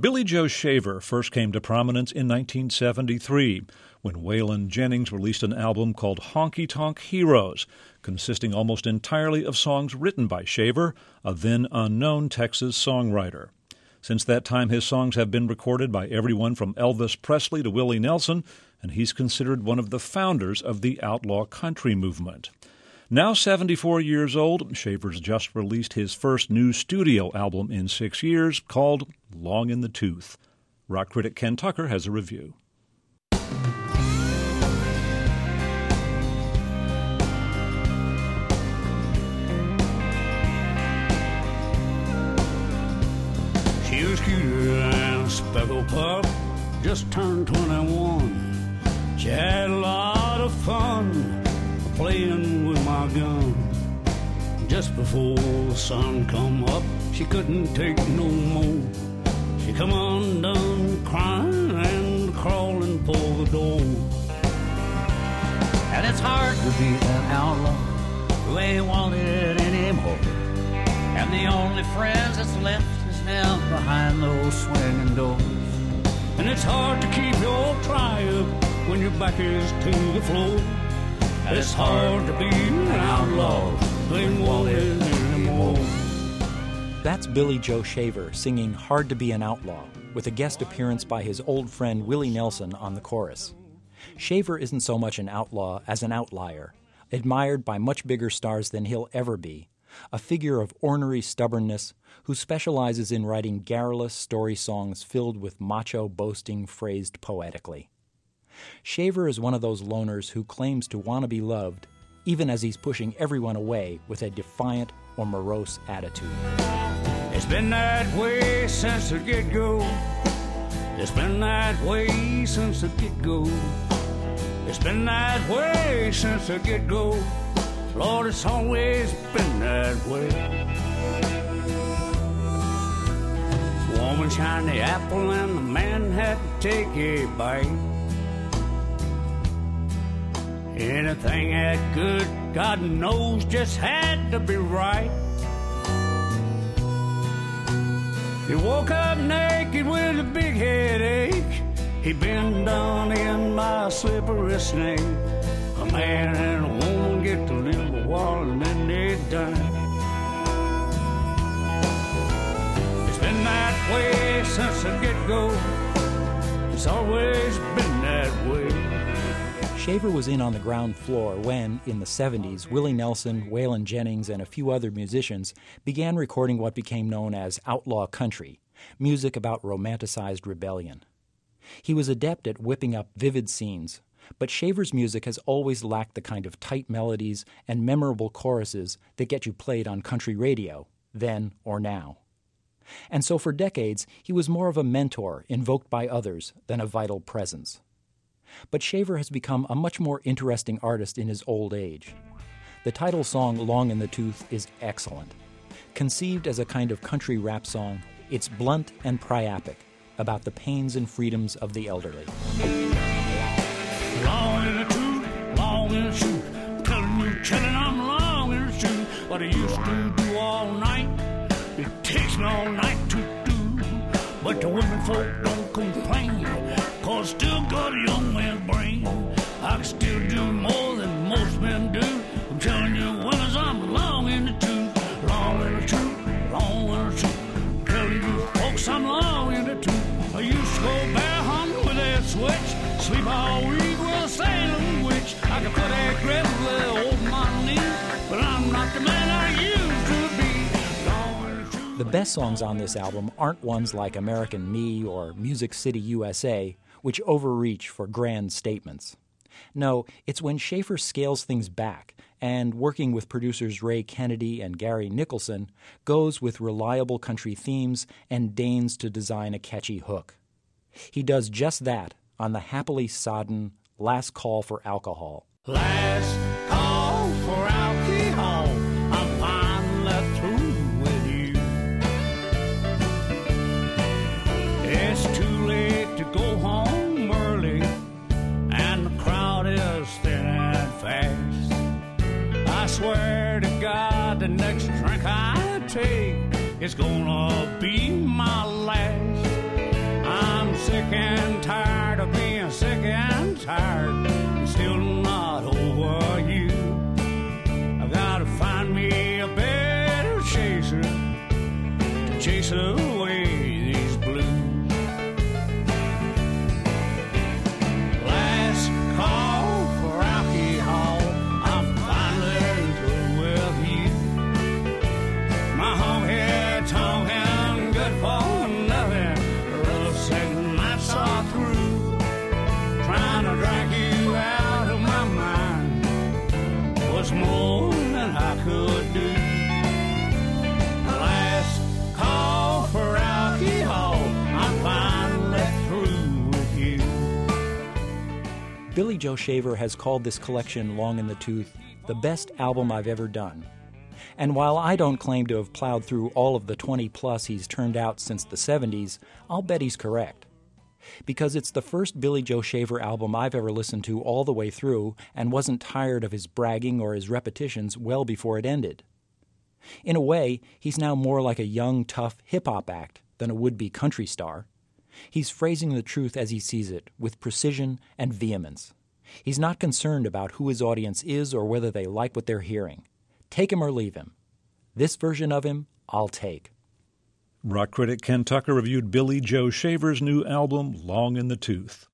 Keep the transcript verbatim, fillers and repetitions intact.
Billy Joe Shaver first came to prominence in nineteen seventy-three when Waylon Jennings released an album called Honky Tonk Heroes, consisting almost entirely of songs written by Shaver, a then unknown Texas songwriter. Since that time, his songs have been recorded by everyone from Elvis Presley to Willie Nelson, and he's considered one of the founders of the outlaw country movement. Now seventy-four years old, Shaver's just released his first new studio album in six years called Long in the Tooth. Rock critic Ken Tucker has a review. She was cuter than a speckled pup, just turned twenty-one. She had a lot of fun playing with my gun. Just before the sun come up, she couldn't take no more. She come undone crying and crawling for the door. And it's hard to be an outlaw who ain't wanted anymore. And the only friends that's left is now behind those swinging doors. And it's hard to keep your tribe when your back is to the floor. And it's hard to be an outlaw who ain't wanted anymore. That's Billy Joe Shaver singing Hard to Be an Outlaw, with a guest appearance by his old friend Willie Nelson on the chorus. Shaver isn't so much an outlaw as an outlier, admired by much bigger stars than he'll ever be, a figure of ornery stubbornness who specializes in writing garrulous story songs filled with macho boasting phrased poetically. Shaver is one of those loners who claims to want to be loved, even as he's pushing everyone away with a defiant or morose attitude. It's been that way since the get-go. It's been that way since the get-go. It's been that way since the get-go. Lord, it's always been that way. The woman shined the apple and the man had to take a bite. Anything that good, God knows, just had to be right. He woke up naked with a big headache. He'd been done in by a slippery snake. A man and a woman get to live a while and then they die. It's been that way since the get-go. It's always been that way. Shaver was in on the ground floor when, in the seventies, Willie Nelson, Waylon Jennings, and a few other musicians began recording what became known as outlaw country, music about romanticized rebellion. He was adept at whipping up vivid scenes, but Shaver's music has always lacked the kind of tight melodies and memorable choruses that get you played on country radio, then or now. And so for decades, he was more of a mentor invoked by others than a vital presence. But Shaver has become a much more interesting artist in his old age. The title song, Long in the Tooth, is excellent. Conceived as a kind of country rap song, it's blunt and priapic about the pains and freedoms of the elderly. Long in the tooth, long in the tooth, I'm telling you, chillin', I'm long in the tooth. What I used to do all night, it takes me all night to do. But the women folk don't complain, cause still got a young man's brain. I can still do more than most men do. I'm telling you, women, I'm long in the tooth, long in the tooth, long in the tooth. I'm telling you, folks, I'm long in the tooth. I used to go bear hunting with that switch, sleep all week with a Salem witch. I could put that grizzly over my knee, but I'm not the man I used to be. Long in the tooth. The best songs on this album aren't ones like American Me or Music City U S A, which overreach for grand statements. No, it's when Shaver scales things back and, working with producers Ray Kennedy and Gary Nicholson, goes with reliable country themes and deigns to design a catchy hook. He does just that on the happily sodden Last Call for Alcohol. Last call for alcohol, I'm finally through with you. It's too late to go home early, and the crowd is thin and fast. I swear to God, the next drink I take is gonna be my last. sick and tired of being sick and tired, and still not over you. I gotta find me a better chaser to chase away these blues. Last call for alcohol, I'm finally through with you. My home head talking good for nothing, rough second nights are through. Trying to drag you out of my mind was more than I could do. Last call for alcohol, I'm finally through with you. Billy Joe Shaver has called this collection, Long in the Tooth, the best album I've ever done. And while I don't claim to have plowed through all of the twenty-plus he's turned out since the seventies, I'll bet he's correct. Because it's the first Billy Joe Shaver album I've ever listened to all the way through and wasn't tired of his bragging or his repetitions well before it ended. In a way, he's now more like a young, tough hip-hop act than a would-be country star. He's phrasing the truth as he sees it, with precision and vehemence. He's not concerned about who his audience is or whether they like what they're hearing. Take him or leave him. This version of him, I'll take. Rock critic Ken Tucker reviewed Billy Joe Shaver's new album, Long in the Tooth.